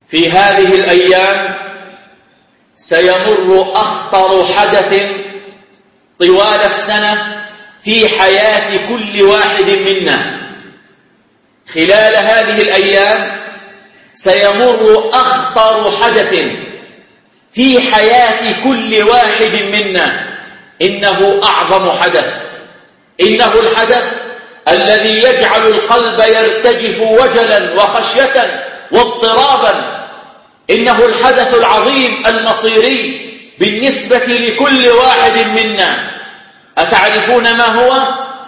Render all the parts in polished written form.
في هذه الأيام سيمر أخطر حدث طوال السنة في حياة كل واحد منا. خلال هذه الأيام سيمر أخطر حدث في حياة كل واحد منا، إنه أعظم حدث، إنه الحدث الذي يجعل القلب يرتجف وجلا وخشية واضطرابا، إنه الحدث العظيم المصيري بالنسبة لكل واحد منا. أتعرفون ما هو؟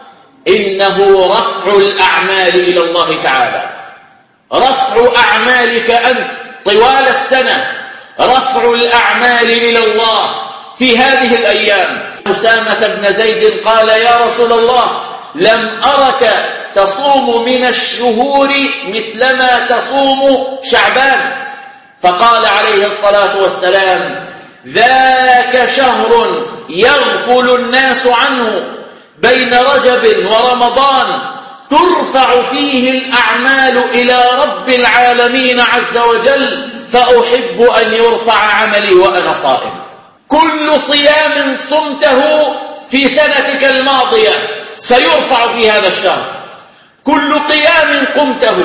إنه رفع الأعمال إلى الله تعالى، رفع أعمالك أنت طوال السنة، رفع الأعمال إلى الله في هذه الأيام. أسامة بن زيد قال: يا رسول الله، لم أرك تصوم من الشهور مثلما تصوم شعبان. فقال عليه الصلاة والسلام: ذاك شهر يغفل الناس عنه بين رجب ورمضان، ترفع فيه الأعمال إلى رب العالمين عز وجل، فأحب أن يرفع عملي وأنا صائم. كل صيام صمته في سنتك الماضية سيرفع في هذا الشهر، كل قيام قمته،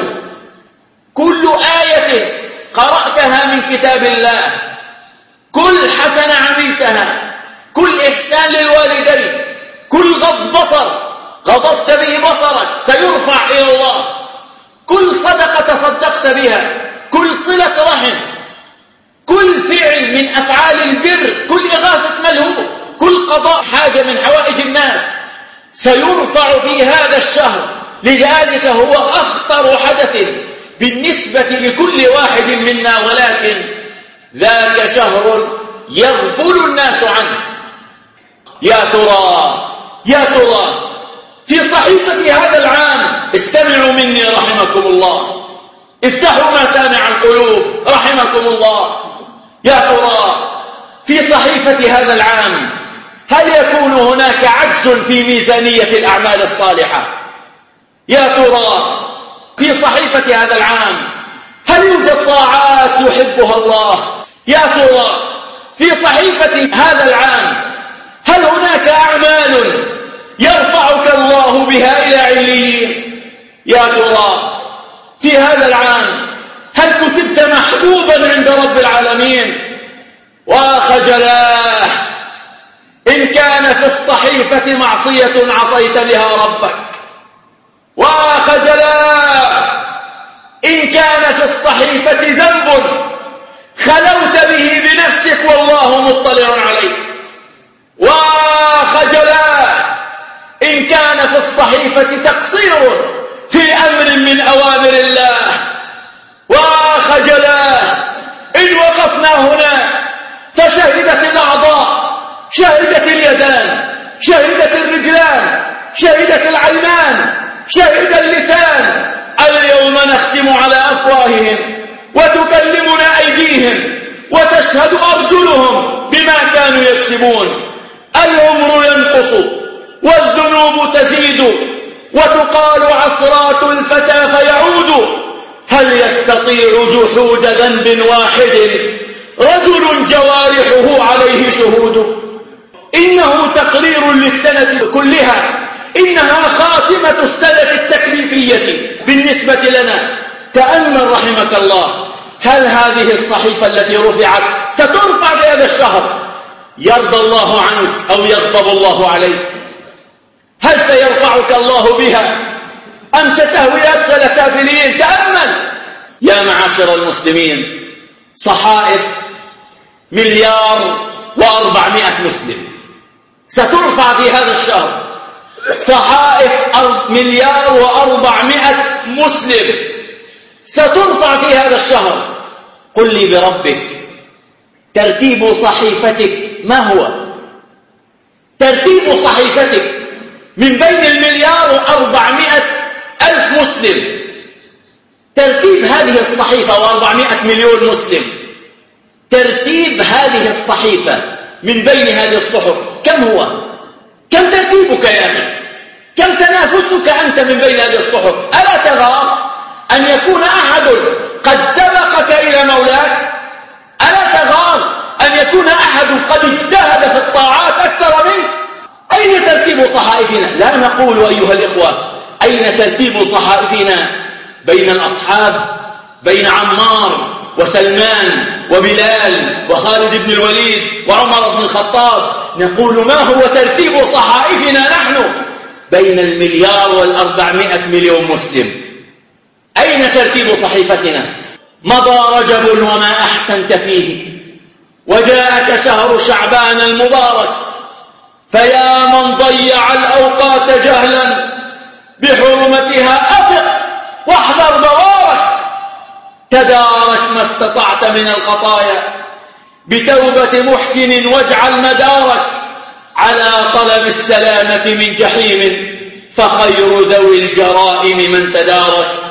كل آية قرأتها من كتاب الله، كل حسنة عملتها، كل إحسان للوالدين، كل غض بصر غضبت به بصرك سيرفع إلى الله، كل صدقة تصدقت بها، كل صلة رحم، كل فعل من أفعال البر، كل إغاثة ملهوف، كل قضاء حاجة من حوائج الناس سيرفع في هذا الشهر. لذلك هو أخطر حدث بالنسبة لكل واحد منا، ولكن ذاك شهر يغفل الناس عنه. يا ترى في صحيفة هذا العام، استمعوا مني رحمكم الله، افتحوا مسامع القلوب رحمكم الله، يا ترى في صحيفة هذا العام هل يكون هناك عجز في ميزانية الأعمال الصالحة؟ يا ترى في صحيفة هذا العام هل يوجد طاعات يحبها الله؟ يا ترى في صحيفة هذا العام هل هناك أعمال يرفعك الله بها إلى عليين؟ يا ترى في هذا العام هل كتبت محبوبا عند رب العالمين؟ وخجلاه إن كان في الصحيفة معصية عصيت بها ربك، وخجلاه إن كان في الصحيفة ذنب خلوت به بنفسك والله مطلع عليك، وخجلاه إن كان في الصحيفة تقصير في أمر من أوامر الله، وخجلاه إن وقفنا هنا فشهدت الأعضاء، شهدت اليدان، شهدت الرجلان، شهدت العينان، شهد اللسان. اليوم نختم على أفواههم وتكلمنا أيديهم وتشهد أرجلهم بما كانوا يكسبون. العمر ينقص والذنوب تزيد، وتقال عثرات الفتى فيعود. هل يستطيع جحود ذنب واحد رجل جوارحه عليه شهود؟ إنه تقرير للسنة كلها، إنها خاتمة السنة التكليفية بالنسبة لنا. تأمل رحمك الله، هل هذه الصحيفة التي رفعت سترفع بهذا الشهر يرضى الله عنك أو يغضب الله عليك؟ هل سيرفعك الله بها أم ستهوي أسفل سافلين؟ تأمل يا معاشر المسلمين، صحائف 1,400,000,000 مسلم سترفع في هذا الشهر، صحائف 1,400,000,000 مسلم سترفع في هذا الشهر. قل لي بربك، ترتيب صحيفتك ما هو؟ ترتيب صحيفتك من بين 1,400,000,000 مسلم، ترتيب هذه الصحيفة و400,000,000 مسلم، ترتيب هذه الصحيفة من بين هذه الصحف كم هو؟ كم ترتيبك يا أخي؟ كم تنافسك أنت من بين هذه الصحف؟ ألا ترى أن يكون أحد قد سبقك إلى مولاك؟ ألا تغار أن يكون أحد قد اجتهد في الطاعات أكثر منك؟ أين ترتيب صحائفنا؟ لا نقول أيها الإخوة أين ترتيب صحائفنا بين الأصحاب، بين عمار وسلمان وبلال وخالد بن الوليد وعمر بن الخطاب. نقول ما هو ترتيب صحائفنا نحن بين 1,400,000,000 مسلم؟ أين ترتيب صحيفتنا؟ مضى رجب وما أحسنت فيه، وجاءك شهر شعبان المبارك، فيا من ضيع الأوقات جهلا بحرمتها أفق واحذر بوارك. تدارك ما استطعت من الخطايا بتوبة محسن، واجعل مدارك على طلب السلامة من جحيم، فخير ذوي الجرائم من تدارك.